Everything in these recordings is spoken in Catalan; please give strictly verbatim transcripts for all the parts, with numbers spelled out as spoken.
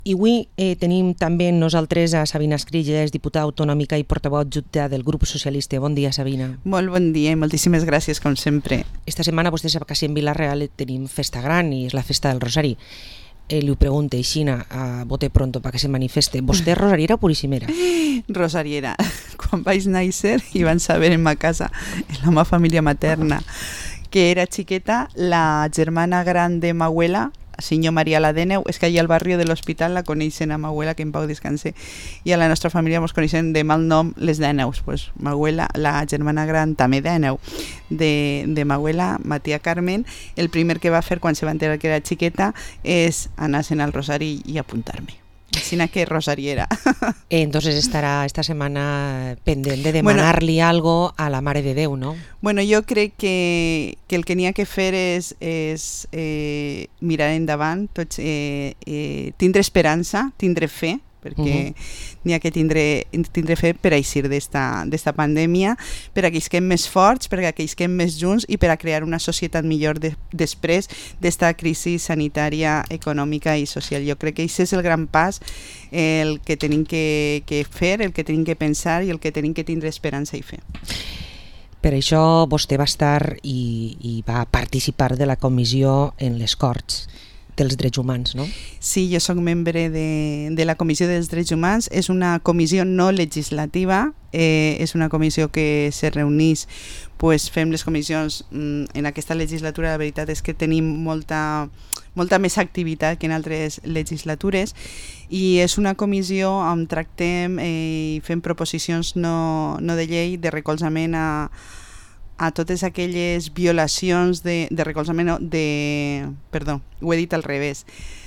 I avui eh, tenim també nosaltres a Sabina Escrilla, és diputada autonòmica i portaveu adjunta del grup socialista. Bon dia, Sabina. Molt bon dia i moltíssimes gràcies, com sempre. Esta setmana vostè sap que en Vila-real tenim festa gran i és la festa del Rosari. Eh, li ho pregunto, Ixina, a bote pronto para que se manifeste. ¿Vostè és rosariera o puríssimera? Rosariera. Quan vaig néixer i van saber en ma casa, en la meva família materna, que era xiqueta, la germana gran de ma abuela, senyor Maria la Dèneu, és que allà al barri de l'hospital la coneixen a ma abuela, que en pau descanse, i a la nostra família ens coneixen de mal nom les Dèneus. Pues ma abuela, la germana gran també Dèneu de, de ma abuela, Matia Carmen, el primer que va fer quan se va enterar que era xiqueta és anar-se'n al rosari i apuntar-me. Sina que rosariera. Entonces estarà esta setmana pendent de demanar-li bueno, algo a la Mare de Déu, no? Bueno, jo crec que, que el que n'hi ha que fer és, és eh, mirar endavant, tots, eh, eh, tindre esperança, tindre fe, perquè uh-huh. n'hi ha que tindre, tindre fe per a eixir d'esta pandèmia, per a que isquem més forts, per a que isquem més junts i per a crear una societat millor de, després d'esta crisi sanitària, econòmica i social. Jo crec que aquest és el gran pas, el que tenim que, que fer, el que tenim que pensar i el que tenim que tindre esperança i fe. Per això vostè va estar i, i va participar de la comissió en les Corts dels Drets Humans, no? Sí, jo soc membre de, de la Comissió dels Drets Humans. És una comissió no legislativa, eh, és una comissió que se reunís, pues, fem les comissions mm, en aquesta legislatura. La veritat és que tenim molta, molta més activitat que en altres legislatures i és una comissió on tractem eh, i fem proposicions no, no de llei de recolzament a a totes aquelles violacions de, de recolzament, de, perdó, ho he dit al revés,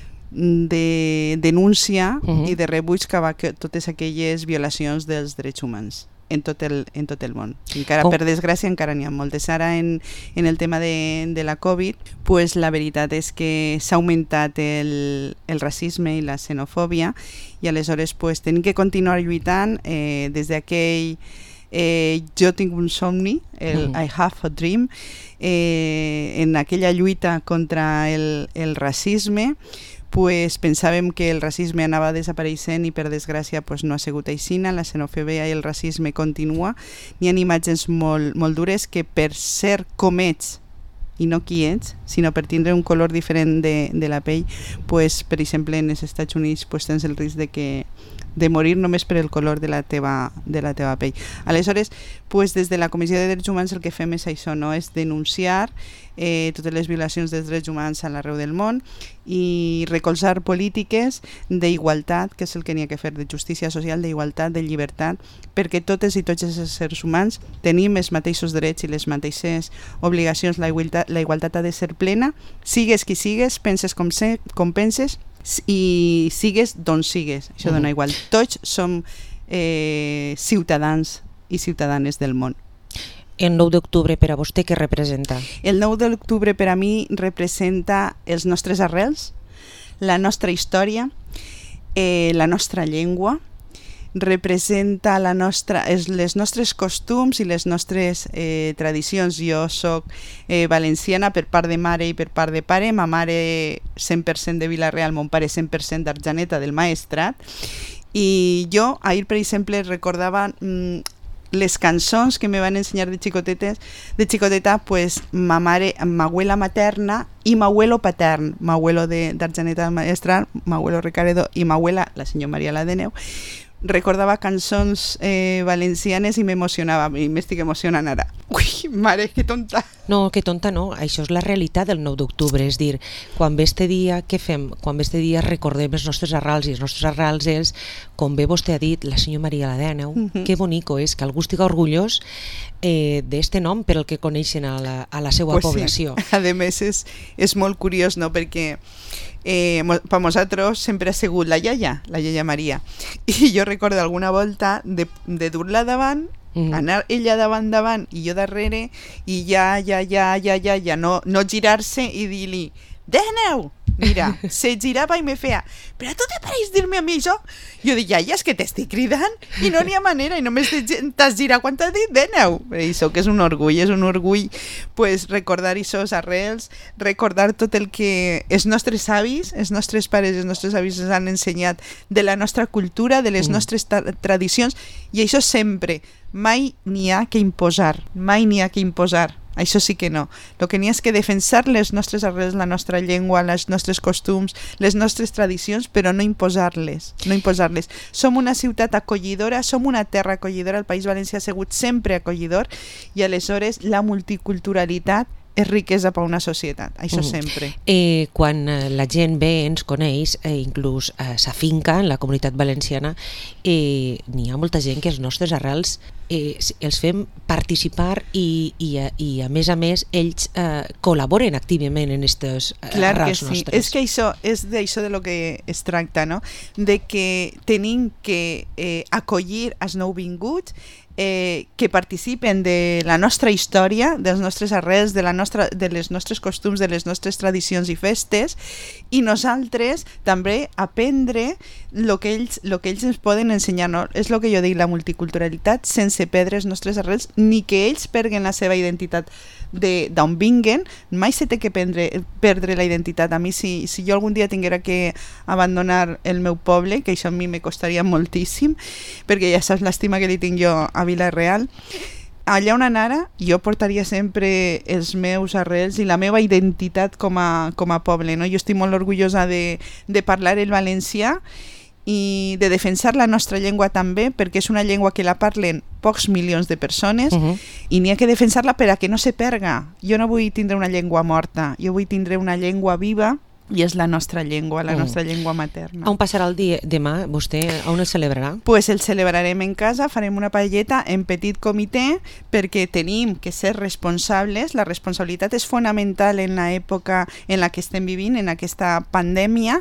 de denúncia uh-huh. i de rebuig cap a totes aquelles violacions dels drets humans en tot el, en tot el món. Encara, oh. per desgràcia, encara n'hi ha moltes. Ara, en, en el tema de, de la Covid, pues, la veritat és que s'ha augmentat el, el racisme i la xenofòbia i aleshores pues, tenim que continuar lluitant eh, des d'aquell Eh, jo tinc un somni, el mm. I have a dream, eh, en aquella lluita contra el, el racisme, pues pensàvem que el racisme anava desapareixent i per desgràcia pues, no ha sigut aixina. La xenofòbia i el racisme continua. N'hi ha imatges molt, molt dures que per ser com ets i no qui ets, sinó per tindre un color diferent de, de la pell, pues, per exemple en els Estats Units pues, tens el risc de que de morir només per el color de la teva, de la teva pell. Aleshores, pues, des de la Comissió de Drets Humans el que fem és això, no? És denunciar eh, totes les violacions dels drets humans a l'arreu del món i recolzar polítiques d'igualtat, que és el que n'hi ha que fer, de justícia social, d'igualtat, de llibertat, perquè totes i tots els éssers humans tenim els mateixos drets i les mateixes obligacions. La igualtat, la igualtat ha de ser plena, sigues qui sigues, penses com, se, com penses, i sigues d'on sigues, això dona igual. Tots som eh, ciutadans i ciutadanes del món. El nou d'octubre per a vostè què representa? El nou d'octubre per a mi representa els nostres arrels, la nostra història, eh, la nostra llengua, representa la nostra, els, les nostres costums i les nostres eh, tradicions. Jo soc eh, valenciana per part de mare i per part de pare. Ma mare cent per cent de Vila-real, mon pare cent per cent d'Arjaneta, del Maestrat. I jo ahir, per exemple, recordava mm, les cançons que me van ensenyar de xicotetes, de xicoteta, pues ma mare, ma abuela materna i ma abuelo patern, ma abuelo d'Arjaneta del Maestrat, ma abuelo Ricaredo i ma abuela, la senyora Maria la Dèneu, recordava cançons eh, valencianes i m'emocionava, i m'estic emocionant ara. Ui, mare, que tonta. No, que tonta no, això és la realitat del nou d'octubre, és dir, quan ve este dia, què fem? Quan ve este dia recordem els nostres arrals, i els nostres arrals és, com bé vostè ha dit, la senyora Maria la Dèneu, uh-huh. que bonico és, que algú estigui orgullós eh, d'este nom per el que coneixen a la, a la seva pues població. Sí. A més, és, és molt curiós, no?, perquè Eh, per nosaltres sempre ha sigut la iaia, la iaia Maria, i jo recordo alguna volta de, de dur-la davant, mm. anar ella davant davant i jo darrere, i ja, ja, ja, ja, ja, ja no, no girar-se i dir-li Dèneu, mira, se girava i me feia, però tu te pareix dir-me a mi això? Jo dic, ja, ja, és que t'estic cridant i no n'hi ha manera i només t'has girat quan t'has dit veneu. I això que és un orgull, és un orgull pues, recordar aquests arrels, recordar tot el que els nostres avis, els nostres pares i els nostres avis ens han ensenyat de la nostra cultura, de les mm. nostres tradicions, i això sempre, mai n'hi ha que imposar, mai n'hi ha que imposar. Això sí que no. El que n'hi ha és que defensar les nostres arrels, la nostra llengua, els nostres costums, les nostres tradicions, però no imposar-les. No imposar-les. Som una ciutat acollidora, som una terra acollidora, el País Valencià ha sigut sempre acollidor i aleshores la multiculturalitat és riquesa per a una societat, això mm. sempre. Eh, quan la gent ve, ens coneix, eh, inclús eh, s'afinca en la comunitat valenciana, eh, n'hi ha molta gent que els nostres arrels eh, els fem participar i, i, i a més a més ells eh, col·laboren activament en aquestes eh, Clar arrels que sí. nostres. És que això és d'això de lo que es tracta, no? De que tenim que eh, acollir els nouvinguts, Eh, que participen de la nostra història, dels nostres arrels, de, la nostra, de les nostres costums, de les nostres tradicions i festes, i nosaltres també aprendre el que ells, lo que ells ens poden ensenyar. No? És el que jo dic, la multiculturalitat sense perdre els nostres arrels, ni que ells perguen la seva identitat d'on vinguen, mai se té que prendre, perdre la identitat. A mi, si, si jo algun dia tinguera que abandonar el meu poble, que això a mi me costaria moltíssim, perquè ja saps l'estima que li tinc jo a Vila-real, allà on anara jo portaria sempre els meus arrels i la meva identitat com a, com a poble. No? Jo estic molt orgullosa de, de parlar el valencià i de defensar la nostra llengua també, perquè és una llengua que la parlen pocs milions de persones uh-huh. i n'hi ha que defensar-la per a que no se perga. Jo no vull tindre una llengua morta, jo vull tindre una llengua viva i és la nostra llengua, la mm. nostra llengua materna. On passarà el dia demà? Vostè on el celebrarà? Pues el celebrarem en casa, farem una paelleta en petit comitè perquè tenim que ser responsables. La responsabilitat és fonamental en l'època en la que estem vivint, en aquesta pandèmia,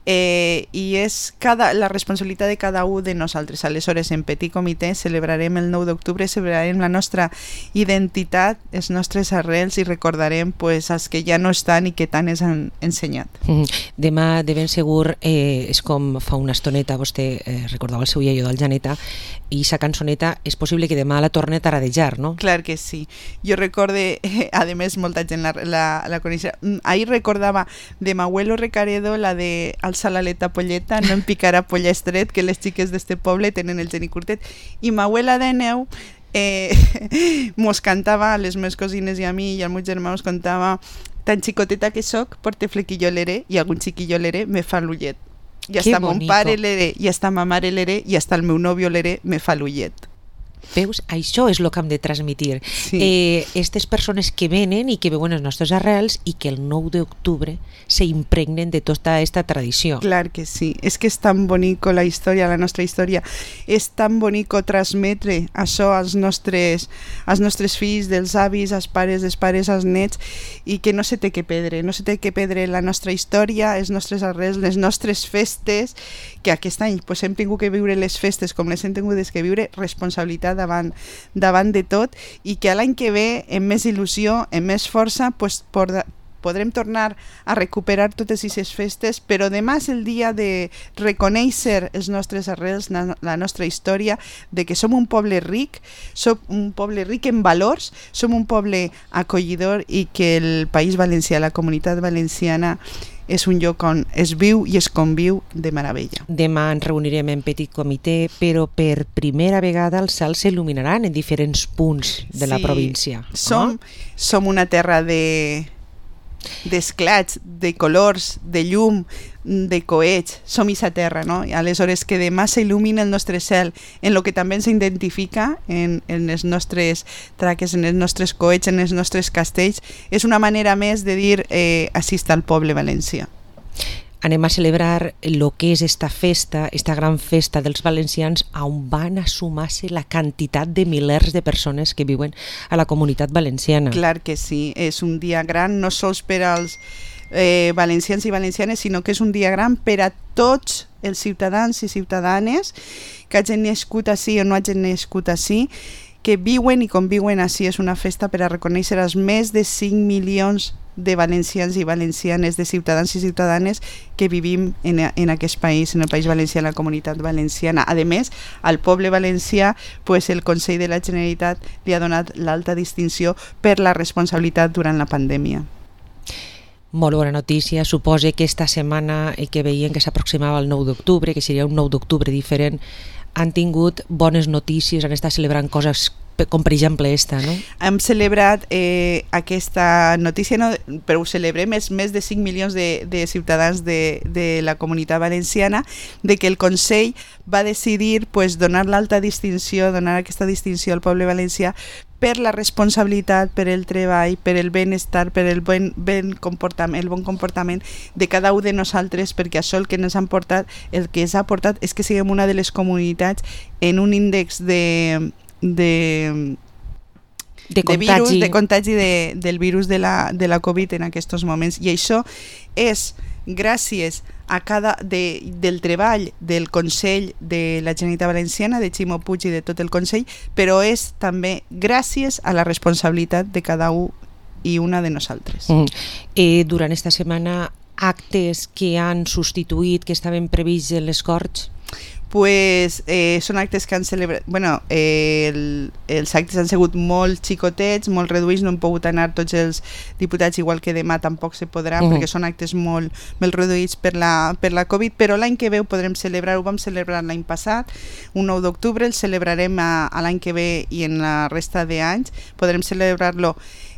eh, i és cada, la responsabilitat de cada un de nosaltres. Aleshores, en petit comitè celebrarem el nou d'octubre, celebrarem la nostra identitat, els nostres arrels i recordarem pues, els que ja no estan i que tant ens han ensenyat. Mm. Demà de ben segur eh, és com fa una estoneta vostè eh, recordava el seu iaio del Janeta i sa cançoneta és possible que demà la torne a taradejar, no? Clar que sí. Jo recorde, eh, a més molta gent la, la, la coneixia, ahir recordava de Mahuelo Recaredo la de alça l'aleta polleta, no em picarà polla estret, que les xiques d'este poble tenen el geni curtet, i Mahuela de Neu eh, mos cantava a les meves cosines i a mi i al meu germà mos cantava tan xicoteta que soc, porte flequillo l'eré i algun xiquillo l'eré me fa l'ullet. I hasta mon pare l'eré, i hasta ma mare l'eré, i hasta el meu nòvio l'eré me fa l'ullet. Veus? Això és el que hem de transmitir. Sí. Eh, estes persones que venen i que veuen els nostres arrels i que el nou d'octubre s'impregnen de tota aquesta tradició. Clar que sí. És que és tan bonico la història, la nostra història. És tan bonico transmetre això als nostres, als nostres fills, dels avis, als pares, dels pares, als nets, i que no se té que perdre. No se té que perdre la nostra història, els nostres arrels, les nostres festes, que aquest any pues, hem tingut que viure les festes com les hem tingut que viure, responsabilitat davant, davant de tot, i que l'any que ve amb més il·lusió, amb més força pues, por, podrem tornar a recuperar totes aquestes festes, però demà és el dia de reconèixer els nostres arrels, la, la nostra història, de que som un poble ric, som un poble ric en valors, som un poble acollidor i que el País Valencià, la comunitat valenciana, és un lloc on es viu i es conviu de meravella. Demà ens reunirem en petit comitè, però per primera vegada els cels s'il·luminaran en diferents punts de sí, la província. Som, oh? som una terra de d'esclats, de colors, de llum, de coets, som isa terra, no? I aleshores que demà s'il·lumina el nostre cel en el que també ens identifica en, en els nostres traques, en els nostres coets, en els nostres castells, és una manera més de dir eh, així està el poble valencià. Anem a celebrar el que és esta festa, esta gran festa dels valencians, on van a sumar-se la quantitat de milers de persones que viuen a la comunitat valenciana. Clar que sí, és un dia gran, no sols per als eh, valencians i valencianes, sinó que és un dia gran per a tots els ciutadans i ciutadanes que hagin nascut així o no hagin nascut així, que viuen i conviuen així. És una festa per a reconèixer els més de cinc milions de valencians i valencianes, de ciutadans i ciutadanes que vivim en, en aquest país, en el País Valencià, en la comunitat valenciana. A més, al poble valencià, pues, el Consell de la Generalitat li ha donat l'alta distinció per la responsabilitat durant la pandèmia. Molt bona notícia. Suposa que esta setmana que veien que s'aproximava el nou d'octubre, que seria un nou d'octubre diferent, han tingut bones notícies, han estat celebrant coses com per exemple esta, no? Hem celebrat eh, aquesta notícia, no, però ho celebrem, és més de cinc milions de, de ciutadans de, de la comunitat valenciana, de que el Consell va decidir pues, donar l'alta distinció, donar aquesta distinció al poble valencià per la responsabilitat, per el treball, per el benestar, per el bon, ben comportament, el bon comportament de cada un de nosaltres, perquè això el que ens han portat, el que ens ha portat és que siguem una de les comunitats en un índex de de, de, de virus, de contagi de, del virus de la, de la Covid en aquests moments, i això és gràcies a cada de, del treball del Consell de la Generalitat Valenciana, de Ximo Puig i de tot el Consell, però és també gràcies a la responsabilitat de cada un i una de nosaltres. Mm. Eh, durant esta setmana, actes que han substituït, que estaven prevists en les Corts? Pues eh, són actes que han celebrat, bueno, eh, el, els actes han sigut molt xicotets, molt reduïts, no han pogut anar tots els diputats, igual que demà tampoc se podrà, uh -huh. perquè són actes molt, molt reduïts per la, per la Covid, però l'any que ve ho podrem celebrar, ho vam celebrar l'any passat, un nou d'octubre, el celebrarem a, a l'any que ve i en la resta d'anys, podrem celebrar-lo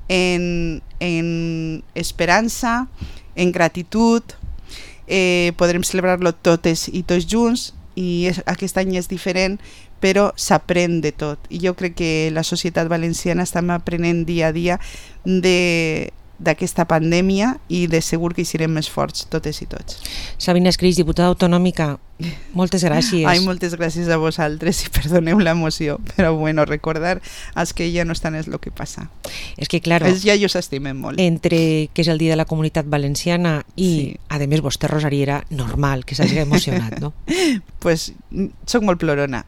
en, en esperança, en gratitud, eh, podrem celebrar-lo totes i tots junts, i és, aquest any és diferent, però s'aprèn de tot, i jo crec que la societat valenciana estem aprenent dia a dia de d'aquesta pandèmia i de segur que hi serem més forts totes i tots. Sabina Escrig, diputada autonòmica, moltes gràcies. Ai, moltes gràcies a vosaltres i perdoneu l'emoció, però bueno, recordar als que ja no estan és el que passa. És que, claro, es, ja us estimem molt. Entre que és el dia de la comunitat valenciana i, sí. a més, vostè, Rosaria, era normal que s'hagi emocionat, no? Pues soc molt plorona.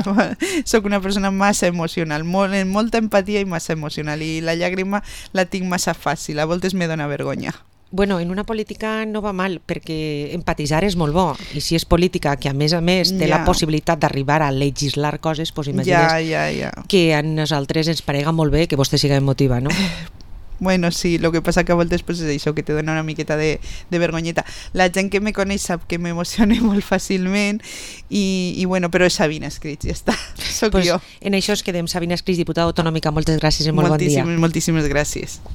Soc una persona massa emocional, molt, amb molta empatia i massa emocional, i la llàgrima la tinc massa fàcil, a voltes me dona vergonya. Bueno, en una política no va mal, perquè empatitzar és molt bo, i si és política que a més a més té ja. la possibilitat d'arribar a legislar coses, doncs imagines ja, ja, ja. que a nosaltres ens parega molt bé que vostè siga emotiva, no? Bueno, sí, el que passa que a voltes pues, és això, que te dona una miqueta de, de vergonyeta. La gent que me coneix sap que m'emocione molt fàcilment i, i bueno, però és Sabina Escrig, ja està, soc pues jo. En això es quedem. Sabina Escrig, diputada autonòmica, moltes gràcies i molt moltíssimes, bon dia. Moltíssimes gràcies.